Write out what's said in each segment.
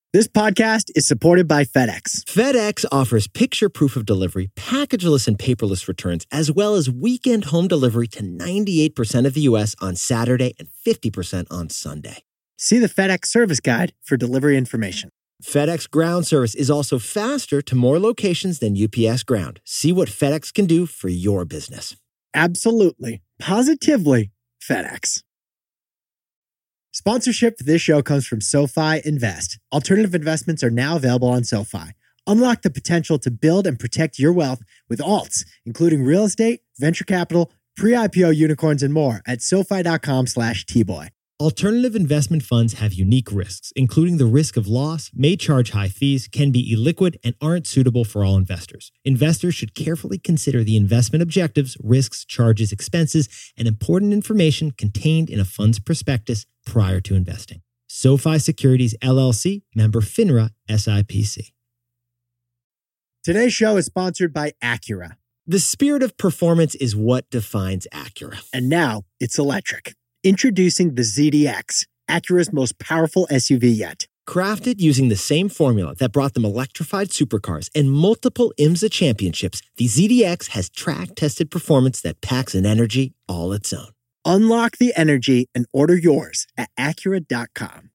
This podcast is supported by FedEx. FedEx offers picture proof of delivery, packageless and paperless returns, as well as weekend home delivery to 98% of the U.S. on Saturday and 50% on Sunday. See the FedEx service guide for delivery information. FedEx Ground service is also faster to more locations than UPS Ground. See what FedEx can do for your business. Absolutely, positively FedEx. Sponsorship for this show comes from SoFi Invest. Alternative investments are now available on SoFi. Unlock the potential to build and protect your wealth with alts, including real estate, venture capital, pre-IPO unicorns, and more at SoFi.com/Tboy. Alternative investment funds have unique risks, including the risk of loss, may charge high fees, can be illiquid, and aren't suitable for all investors. Investors should carefully consider the investment objectives, risks, charges, expenses, and important information contained in a fund's prospectus prior to investing. SoFi Securities, LLC, member FINRA, SIPC. Today's show is sponsored by Acura. The spirit of performance is what defines Acura. And now it's electric. Introducing the ZDX, Acura's most powerful SUV yet. Crafted using the same formula that brought them electrified supercars and multiple IMSA championships, the ZDX has track-tested performance that packs an energy all its own. Unlock the energy and order yours at Acura.com.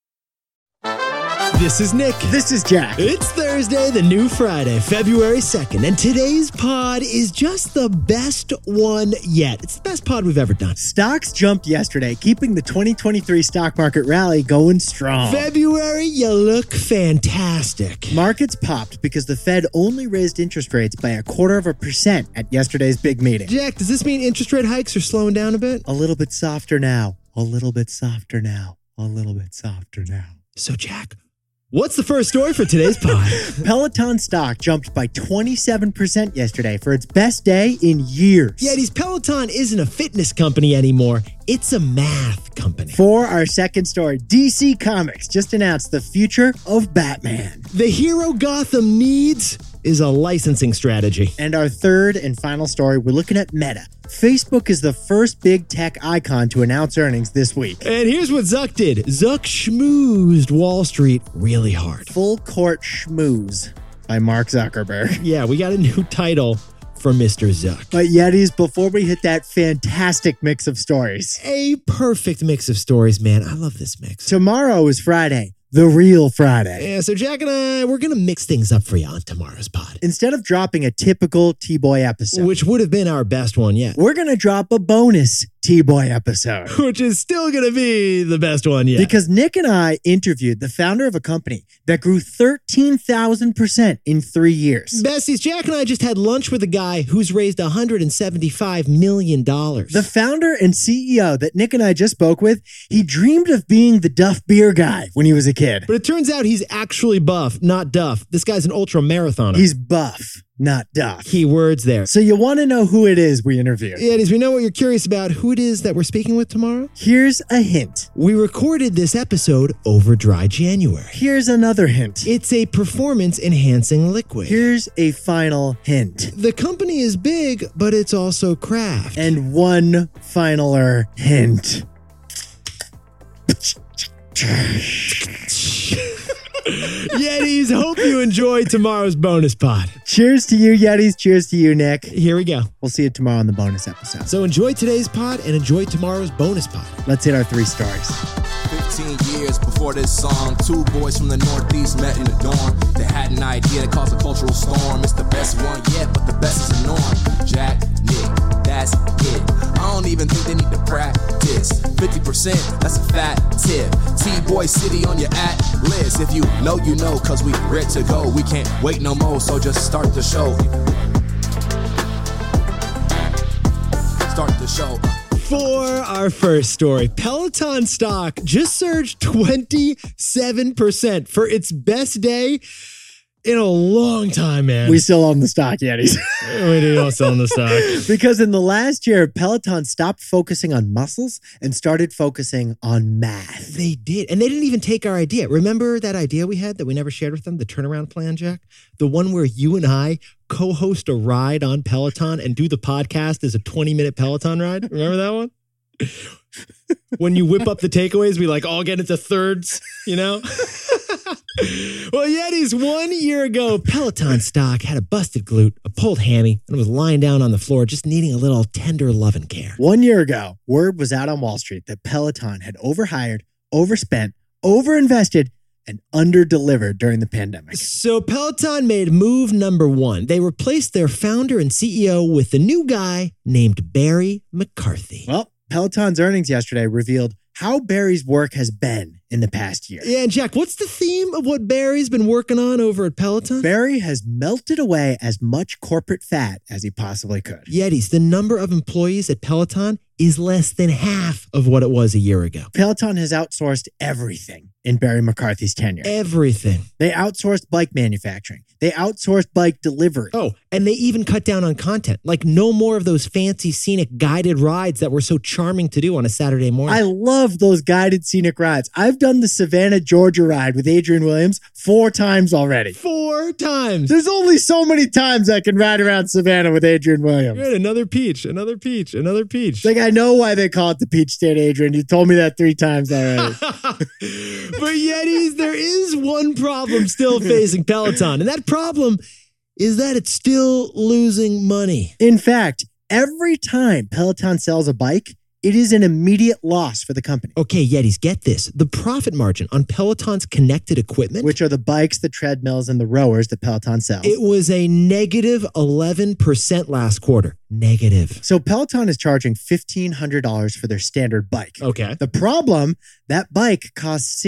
This is Nick. This is Jack. It's Thursday, the new Friday, February 2nd, and today's pod is just the best one yet. It's the best pod we've ever done. Stocks jumped yesterday, keeping the 2023 stock market rally going strong. February, you look fantastic. Markets popped because the Fed only raised interest rates by 0.25% at yesterday's big meeting. Jack, does this mean interest rate hikes are slowing down a bit? A little bit softer now. A little bit softer now. A little bit softer now. So, Jack, what's the first story for today's pod? Peloton stock jumped by 27% yesterday for its best day in years. Yeah, Peloton isn't a fitness company anymore. It's a math company. For our second story, DC Comics just announced the future of Batman. The hero Gotham needs is a licensing strategy. And our third and final story, we're looking at Meta. Facebook is the first big tech icon to announce earnings this week. And here's what Zuck did. Zuck schmoozed Wall Street really hard. Full Court Schmooze by Mark Zuckerberg. Yeah, we got a new title for Mr. Zuck. But Yetis, before we hit that fantastic mix of stories. A perfect mix of stories, man. I love this mix. Tomorrow is Friday. The real Friday. Yeah, so Jack and I, we're going to mix things up for you on tomorrow's pod. Instead of dropping a typical T-Boy episode, which would have been our best one yet, we're going to drop a bonus T-Boy episode. Which is still going to be the best one yet. Because Nick and I interviewed the founder of a company that grew 13,000% in 3 years. Besties, Jack and I just had lunch with a guy who's raised $175 million. The founder and CEO that Nick and I just spoke with, he dreamed of being the Duff beer guy when he was a kid. But it turns out he's actually buff, not Duff. This guy's an ultra marathoner. He's buff, not Duff. Key words there. So you want to know who it is we interviewed. Yeah, we know what you're curious about. Who it is that we're speaking with tomorrow? Here's a hint. We recorded this episode over dry January. Here's another hint. It's a performance-enhancing liquid. Here's a final hint. The company is big, but it's also craft. And one finaler hint. Yetis, hope you enjoy tomorrow's bonus pod. Cheers to you, Yetis. Cheers to you, Nick. Here we go. We'll see you tomorrow on the bonus episode. So enjoy today's pod and enjoy tomorrow's bonus pod. Let's hit our 3 stories. 15 years before this song, 2 boys from the Northeast met in the dorm. They had an idea that caused a cultural storm. It's the best one yet, but the best is the norm. Jack, Nick, that's it. I don't even think they need to practice. 50%, that's a fat tip. T-Boy City on your at-list. If you know, you know, cause we ready to go. We can't wait no more, so just start the show. Start the show. For our first story, Peloton stock just surged 27% for its best day in a long time, man. We still own the stock, Yetis. We do also own the stock. Because in the last year, Peloton stopped focusing on muscles and started focusing on math. They did. And they didn't even take our idea. Remember that idea we had that we never shared with them? The turnaround plan, Jack? The one where you and I co-host a ride on Peloton and do the podcast as a 20-minute Peloton ride? Remember that one? When you whip up the takeaways, we like all get into thirds, you know? Well, Yetis, 1 year ago, Peloton stock had a busted glute, a pulled hammy, and was lying down on the floor just needing a little tender love and care. 1 year ago, word was out on Wall Street that Peloton had overhired, overspent, overinvested, and underdelivered during the pandemic. So Peloton made move number one. They replaced their founder and CEO with a new guy named Barry McCarthy. Well, Peloton's earnings yesterday revealed how Barry's work has been in the past year. Yeah, and Jack, what's the theme of what Barry's been working on over at Peloton? Barry has melted away as much corporate fat as he possibly could. Yetis, the number of employees at Peloton is less than half of what it was a year ago. Peloton has outsourced everything in Barry McCarthy's tenure. Everything. They outsourced bike manufacturing. They outsourced bike delivery. Oh, and they even cut down on content. Like no more of those fancy scenic guided rides that were so charming to do on a Saturday morning. I love those guided scenic rides. I've done the Savannah, Georgia ride with Adrian Williams 4 times already. 4 times. There's only so many times I can ride around Savannah with Adrian Williams. Good, another peach, another peach, another peach. It's like, I know why they call it the Peach State, Adrian. You told me that 3 times already. But Yetis, there is one problem still facing Peloton, and that problem is that it's still losing money. In fact, every time Peloton sells a bike, it is an immediate loss for the company. Okay, Yetis, get this. The profit margin on Peloton's connected equipment, Which are the bikes, the treadmills, and the rowers that Peloton sells. it was a negative 11% last quarter. Negative. So Peloton is charging $1,500 for their standard bike. Okay. The problem, that bike costs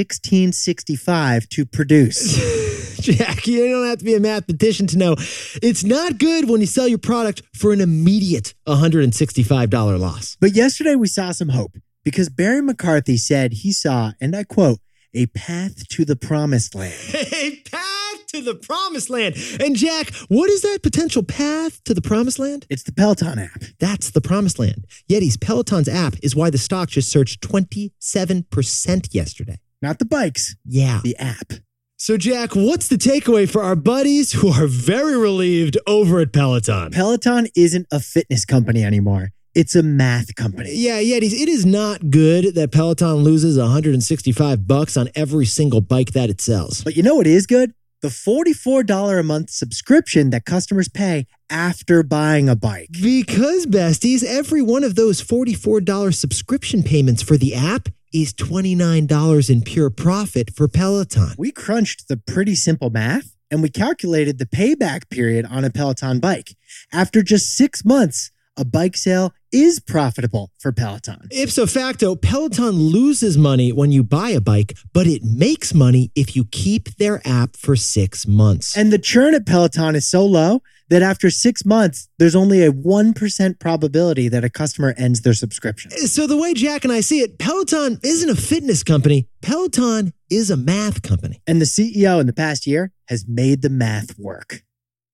$1,665 to produce. Jack, you don't have to be a mathematician to know it's not good when you sell your product for an immediate $165 loss. But yesterday we saw some hope because Barry McCarthy said he saw, and I quote, a path to the promised land. A path to the promised land. And Jack, what is that potential path to the promised land? It's the Peloton app. That's the promised land. Yetis, Peloton's app is why the stock just surged 27% yesterday. Not the bikes, Yeah. the app. So Jack, what's the takeaway for our buddies who are very relieved over at Peloton? Peloton isn't a fitness company anymore. It's a math company. Yeah, Yetis, it is not good that Peloton loses $165 on every single bike that it sells. But you know what is good? The $44 a month subscription that customers pay after buying a bike. Because, besties, every one of those $44 subscription payments for the app is $29 in pure profit for Peloton. We crunched the pretty simple math and we calculated the payback period on a Peloton bike. After just 6 months, a bike sale is profitable for Peloton. Ipso facto, Peloton loses money when you buy a bike, but it makes money if you keep their app for 6 months. And the churn at Peloton is so low that after 6 months, there's only a 1% probability that a customer ends their subscription. So the way Jack and I see it, Peloton isn't a fitness company. Peloton is a math company. And the CEO in the past year has made the math work.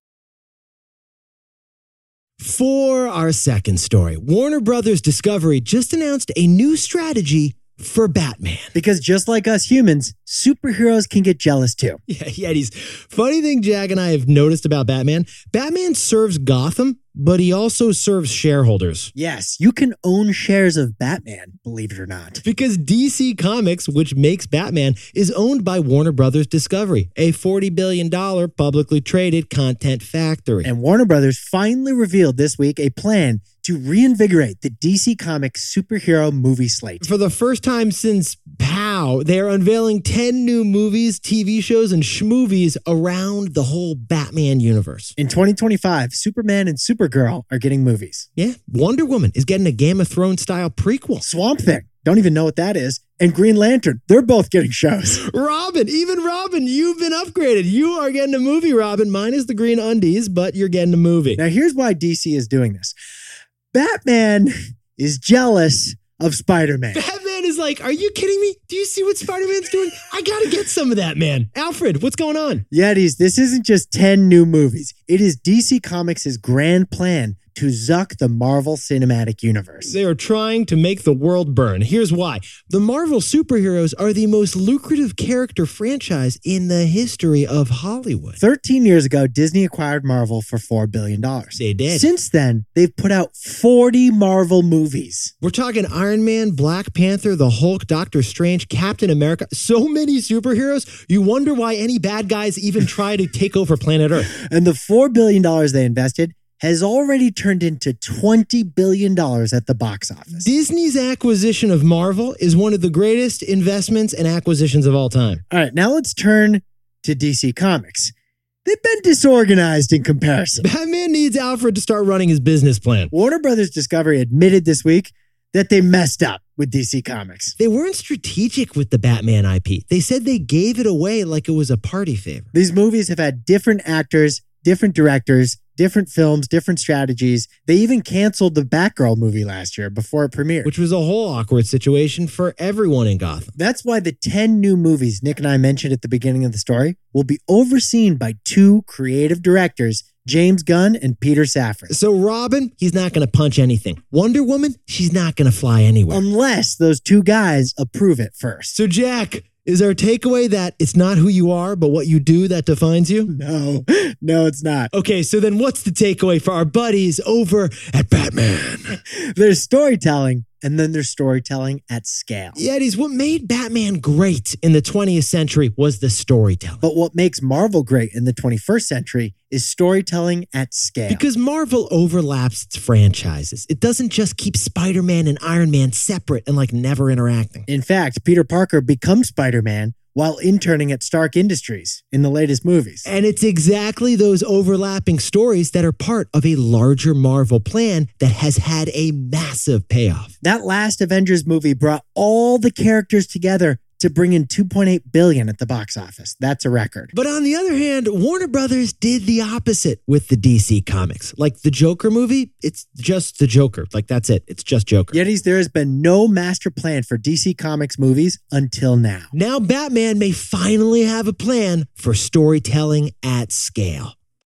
For our second story, Warner Brothers Discovery just announced a new strategy for Batman. Because just like us humans, superheroes can get jealous too. Yeah, Yetis. Funny thing Jack and I have noticed about Batman, Batman serves Gotham, but he also serves shareholders. Yes, you can own shares of Batman, believe it or not. Because DC Comics, which makes Batman, is owned by Warner Brothers Discovery, a $40 billion publicly traded content factory. And Warner Brothers finally revealed this week a plan to reinvigorate the DC Comics superhero movie slate. For the first time since POW, they are unveiling 10 new movies, TV shows, and schmovies around the whole Batman universe. In 2025, Superman and Supergirl are getting movies. Yeah, Wonder Woman is getting a Game of Thrones style prequel. Swamp Thing, don't even know what that is. And Green Lantern, they're both getting shows. Robin, you've been upgraded. You are getting a movie, Robin. Mine is the green undies, but you're getting a movie. Now, here's why DC is doing this. Batman is jealous of Spider-Man. Batman is like, are you kidding me? Do you see what Spider-Man's doing? I gotta get some of that, man. Alfred, what's going on? Yetis, this isn't just 10 new movies. It is DC Comics' grand plan to Zuck the Marvel Cinematic Universe. They are trying to make the world burn. Here's why. The Marvel superheroes are the most lucrative character franchise in the history of Hollywood. 13 years ago, Disney acquired Marvel for $4 billion. They did. Since then, they've put out 40 Marvel movies. We're talking Iron Man, Black Panther, the Hulk, Doctor Strange, Captain America. So many superheroes, you wonder why any bad guys even try to take over planet Earth. And the $4 billion they invested has already turned into $20 billion at the box office. Disney's acquisition of Marvel is one of the greatest investments and acquisitions of all time. All right, now let's turn to DC Comics. They've been disorganized in comparison. Batman needs Alfred to start running his business plan. Warner Brothers Discovery admitted this week that they messed up with DC Comics. They weren't strategic with the Batman IP. They said they gave it away like it was a party favor. These movies have had different actors, different directors, different films, different strategies. They even canceled the Batgirl movie last year before it premiered. Which was a whole awkward situation for everyone in Gotham. That's why the 10 new movies Nick and I mentioned at the beginning of the story will be overseen by two creative directors, James Gunn and Peter Safran. So Robin, he's not going to punch anything. Wonder Woman, she's not going to fly anywhere. Unless those two guys approve it first. So Jack, is our takeaway that it's not who you are, but what you do that defines you? No, it's not. Okay, so then what's the takeaway for our buddies over at Batman? There's storytelling, and then there's storytelling at scale. Yetis, what made Batman great in the 20th century was the storytelling. But what makes Marvel great in the 21st century is storytelling at scale. Because Marvel overlaps its franchises. It doesn't just keep Spider-Man and Iron Man separate and like never interacting. In fact, Peter Parker becomes Spider-Man while interning at Stark Industries in the latest movies. And it's exactly those overlapping stories that are part of a larger Marvel plan that has had a massive payoff. That last Avengers movie brought all the characters together to bring in $2.8 billion at the box office. That's a record. But on the other hand, Warner Brothers did the opposite with the DC comics. Like the Joker movie, it's just the Joker. Like that's it. It's just Joker. Yetis, there has been no master plan for DC Comics movies until now. Now Batman may finally have a plan for storytelling at scale.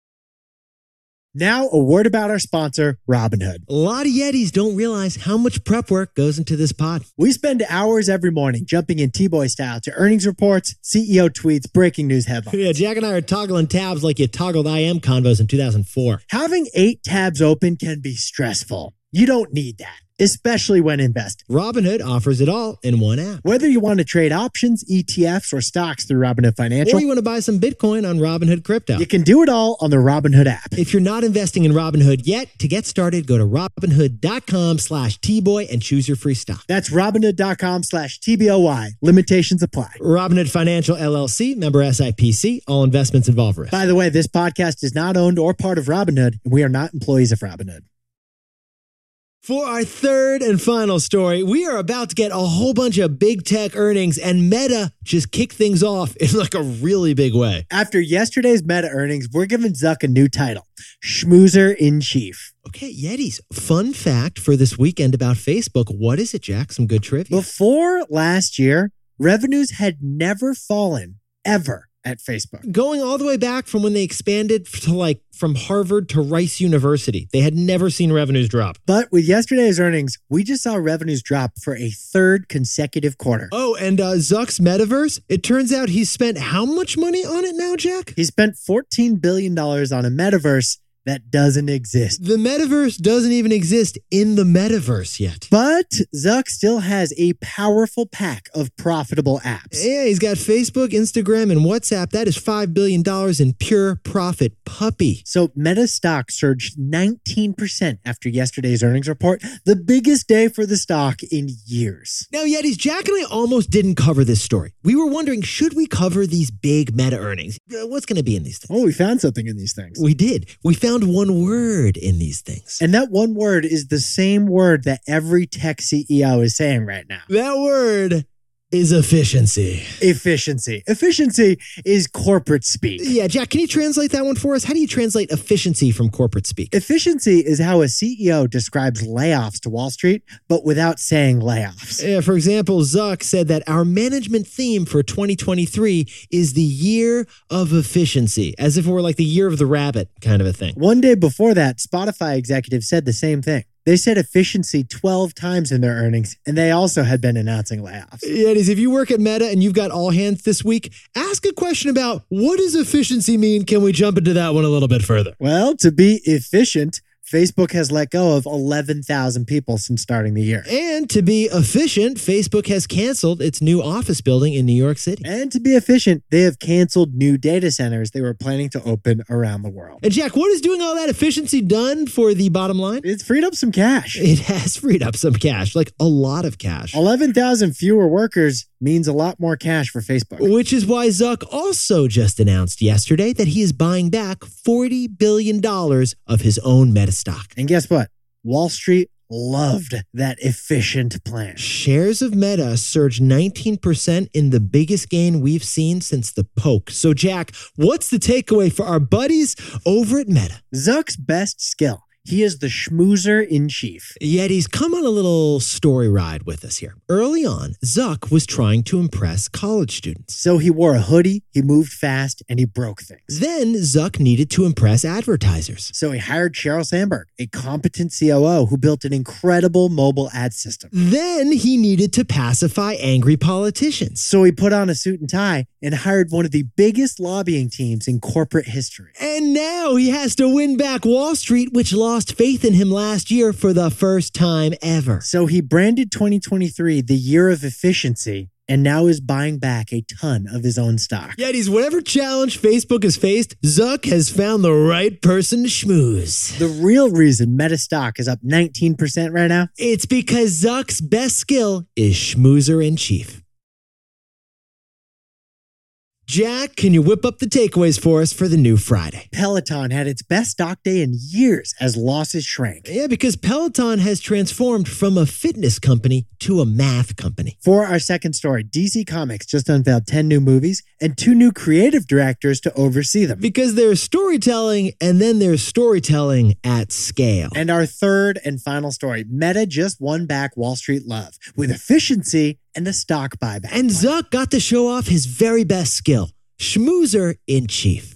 Now, a word about our sponsor, Robinhood. A lot of Yetis don't realize how much prep work goes into this pod. We spend hours every morning jumping in T-Boy style to earnings reports, CEO tweets, breaking news headlines. Yeah, Jack and I are toggling tabs like you toggled IM convos in 2004. Having 8 tabs open can be stressful. You don't need that, especially when investing. Robinhood offers it all in one app. Whether you want to trade options, ETFs, or stocks through Robinhood Financial, Or you want to buy some Bitcoin on Robinhood Crypto. you can do it all on the Robinhood app. If you're not investing in Robinhood yet, to get started, go to Robinhood.com/Tboy and choose your free stock. That's Robinhood.com/TBOY. Limitations apply. Robinhood Financial LLC, member SIPC. All investments involve risk. By the way, this podcast is not owned or part of Robinhood, and we are not employees of Robinhood. For our third and final story, we are about to get a whole bunch of big tech earnings, and Meta just kicked things off in like a really big way. After yesterday's Meta earnings, we're giving Zuck a new title, Schmoozer in Chief. Okay, Yetis, fun fact for this weekend about Facebook. What is it, Jack? Some good trivia. Before last year, revenues had never fallen, ever, at Facebook. Going all the way back from when they expanded to like from Harvard to Rice University. They had never seen revenues drop. But with yesterday's earnings, we just saw revenues drop for a third consecutive quarter. Oh, and Zuck's metaverse, it turns out he's spent how much money on it now, Jack? He spent $14 billion on a metaverse that doesn't exist. The metaverse doesn't even exist in the metaverse yet. But Zuck still has a powerful pack of profitable apps. Yeah, he's got Facebook, Instagram, and WhatsApp. That is $5 billion in pure profit puppy. So Meta stock surged 19% after yesterday's earnings report, the biggest day for the stock in years. Now, Yetis, Jack and I almost didn't cover this story. We were wondering, should we cover these big Meta earnings? What's going to be in these things? Oh, we found something in these things. We did. We found one word in these things. And that one word is the same word that every tech CEO is saying right now. That word is efficiency? Efficiency. Efficiency is corporate speak. Yeah, Jack, can you translate that one for us? How do you translate efficiency from corporate speak? Efficiency is how a CEO describes layoffs to Wall Street, but without saying layoffs. Yeah, for example, Zuck said that our management theme for 2023 is the year of efficiency, as if it were like the year of the rabbit kind of a thing. One day before that, Spotify executives said the same thing. They said efficiency 12 times in their earnings, and they also had been announcing layoffs. Yetis, if you work at Meta and you've got all hands this week, ask a question about what does efficiency mean? Can we jump into that one a little bit further? Well, to be efficient, Facebook has let go of 11,000 people since starting the year. And to be efficient, Facebook has canceled its new office building in New York City. And to be efficient, they have canceled new data centers they were planning to open around the world. And Jack, what is doing all that efficiency done for the bottom line? It's freed up some cash. It has freed up some cash, like a lot of cash. 11,000 fewer workers means a lot more cash for Facebook. Which is why Zuck also just announced yesterday that he is buying back $40 billion of his own Meta stock. And guess what? Wall Street loved that efficient plan. Shares of Meta surged 19% in the biggest gain we've seen since the poke. So Jack, what's the takeaway for our buddies over at Meta? Zuck's best skill. He is the schmoozer in chief. Yetis, come on a little story ride with us here. Early on, Zuck was trying to impress college students. So he wore a hoodie, he moved fast, and he broke things. Then Zuck needed to impress advertisers. So he hired Sheryl Sandberg, a competent COO who built an incredible mobile ad system. Then he needed to pacify angry politicians. So he put on a suit and tie and hired one of the biggest lobbying teams in corporate history. And now he has to win back Wall Street, which lost faith in him last year for the first time ever. So he branded 2023 the year of efficiency and now is buying back a ton of his own stock. Yetis, whatever challenge Facebook has faced, Zuck has found the right person to schmooze. The real reason Meta stock is up 19% right now? It's because Zuck's best skill is schmoozer in chief. Jack, can you whip up the takeaways for us for the new Friday? Peloton had its best stock day in years as losses shrank. Yeah, because Peloton has transformed from a fitness company to a math company. For our second story, DC Comics just unveiled 10 new movies and 2 new creative directors to oversee them. Because there's storytelling and then there's storytelling at scale. And our third and final story, Meta just won back Wall Street love with efficiency and a stock buyback. And Zuck got to show off his very best skill, schmoozer in chief.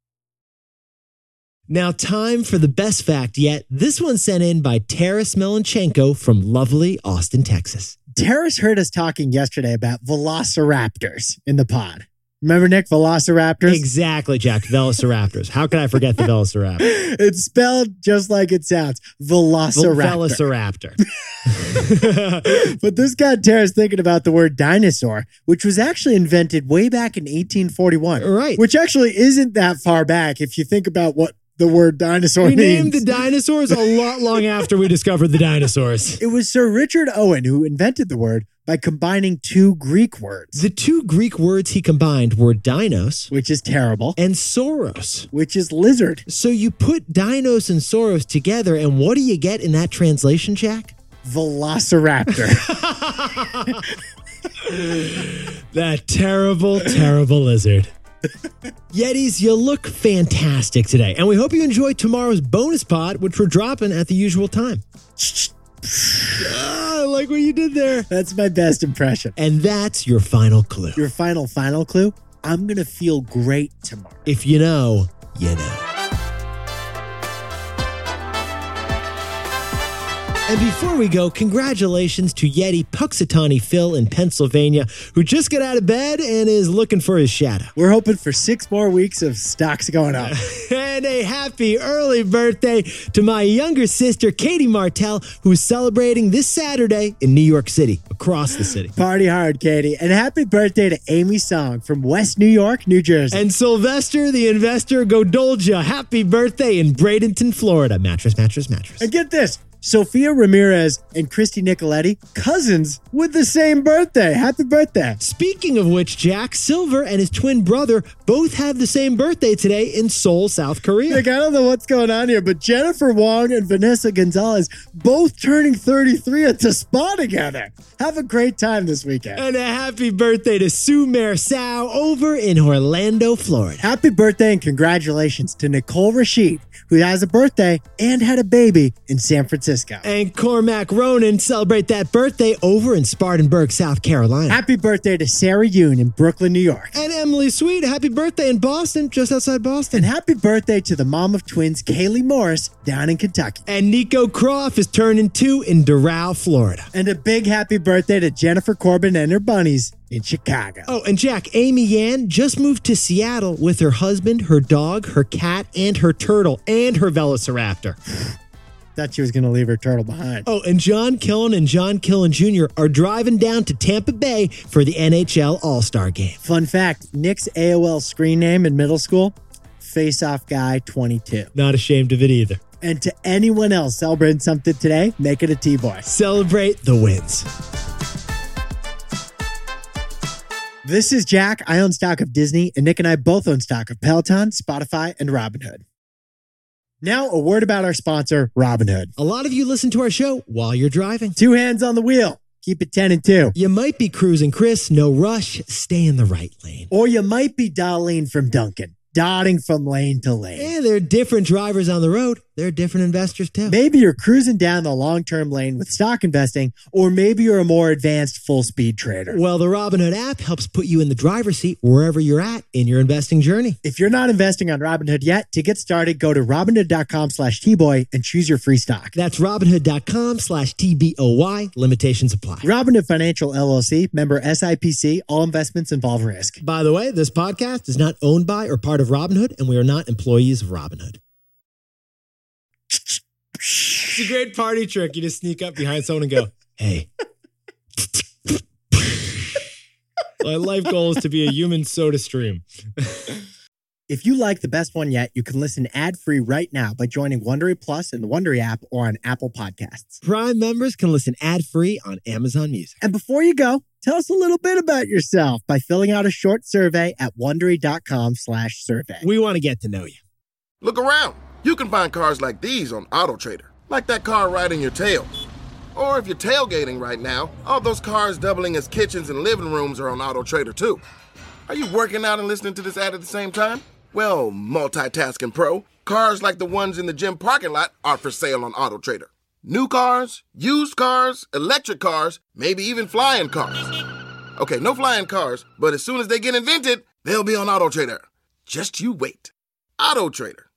Now, time for the best fact yet. This one sent in by Taras Melanchenko from lovely Austin, Texas. Taras heard us talking yesterday about velociraptors in the pod. Remember, Nick, velociraptors? Exactly, Jack. Velociraptors. How could I forget the velociraptor? It's spelled just like it sounds. Velociraptor. Velociraptor. But this got Taras thinking about the word dinosaur, which was actually invented way back in 1841. Right. Which actually isn't that far back if you think about what the word dinosaur We means. named the dinosaurs a lot long after we discovered the dinosaurs. It was Sir Richard Owen who invented the word by combining 2 Greek words. The 2 Greek words he combined were dinos, Which is terrible. and sauros. Which is lizard. So you put dinos and sauros together, and what do you get in that translation, Jack? Velociraptor. That terrible, terrible lizard. Yetis, you look fantastic today, and we hope you enjoy tomorrow's bonus pod, which we're dropping at the usual time. I like what you did there. That's my best impression. And that's your final clue. Your final clue? I'm going to feel great tomorrow. If you know, you know. And before we go, congratulations to Yeti Puxatawny Phil in Pennsylvania, who just got out of bed and is looking for his shadow. We're hoping for 6 more weeks of stocks going up. And a happy early birthday to my younger sister, Katie Martell, who's celebrating this Saturday in New York City, across the city. Party hard, Katie. And happy birthday to Amy Song from West New York, New Jersey. And Sylvester, the investor, Godolja, happy birthday in Bradenton, Florida. Mattress, mattress, mattress. And get this, Sofia Ramirez and Christy Nicoletti, cousins with the same birthday. Happy birthday. Speaking of which, Jack Silver and his twin brother both have the same birthday today in Seoul, South Korea. Like, I don't know what's going on here, but Jennifer Wong and Vanessa Gonzalez both turning 33 at the spa together. Have a great time this weekend. And a happy birthday to Sue Mersau over in Orlando, Florida. Happy birthday and congratulations to Nicole Rashid, who has a birthday and had a baby in San Francisco. And Cormac Ronan celebrate that birthday over in Spartanburg, South Carolina. Happy birthday to Sarah Yoon in Brooklyn, New York. And Emily Sweet, happy birthday in Boston, just outside Boston. And happy birthday to the mom of twins, Kaylee Morris, down in Kentucky. And Nico Croft is turning 2 in Doral, Florida. And a big happy birthday to Jennifer Corbin and her bunnies in Chicago. Oh, and Jack, Amy Yan just moved to Seattle with her husband, her dog, her cat, and her turtle, and her velociraptor. Thought she was going to leave her turtle behind. Oh, and John Killen and John Killen Jr. are driving down to Tampa Bay for the NHL All-Star Game. Fun fact, Nick's AOL screen name in middle school, Face-Off Guy 22. Not ashamed of it either. And to anyone else celebrating something today, make it a T-Boy. Celebrate the wins. This is Jack. I own stock of Disney, and Nick and I both own stock of Peloton, Spotify, and Robinhood. Now, a word about our sponsor, Robinhood. A lot of you listen to our show while you're driving. 2 hands on the wheel. Keep it 10 and 2. You might be cruising, Chris. No rush. Stay in the right lane. Or you might be Darlene from Duncan, dotting from lane to lane. Yeah, there are different drivers on the road. There are different investors, too. Maybe you're cruising down the long-term lane with stock investing, or maybe you're a more advanced full-speed trader. Well, the Robinhood app helps put you in the driver's seat wherever you're at in your investing journey. If you're not investing on Robinhood yet, to get started, go to Robinhood.com/Tboy and choose your free stock. That's Robinhood.com/TBOY. Limitations apply. Robinhood Financial LLC, member SIPC, all investments involve risk. By the way, this podcast is not owned by or part of Robinhood, and we are not employees of Robinhood. It's a great party trick. You just sneak up behind someone and go, hey. My life goal is to be a human soda stream. If you like the best one yet, you can listen ad-free right now by joining Wondery Plus in the Wondery app or on Apple Podcasts. Prime members can listen ad-free on Amazon Music. And before you go, tell us a little bit about yourself by filling out a short survey at Wondery.com/survey. We want to get to know you. Look around. You can find cars like these on AutoTrader, like that car right in your tail. Or if you're tailgating right now, all those cars doubling as kitchens and living rooms are on AutoTrader too. Are you working out and listening to this ad at the same time? Well, multitasking pro, cars like the ones in the gym parking lot are for sale on AutoTrader. New cars, used cars, electric cars, maybe even flying cars. Okay, no flying cars, but as soon as they get invented, they'll be on AutoTrader. Just you wait. AutoTrader.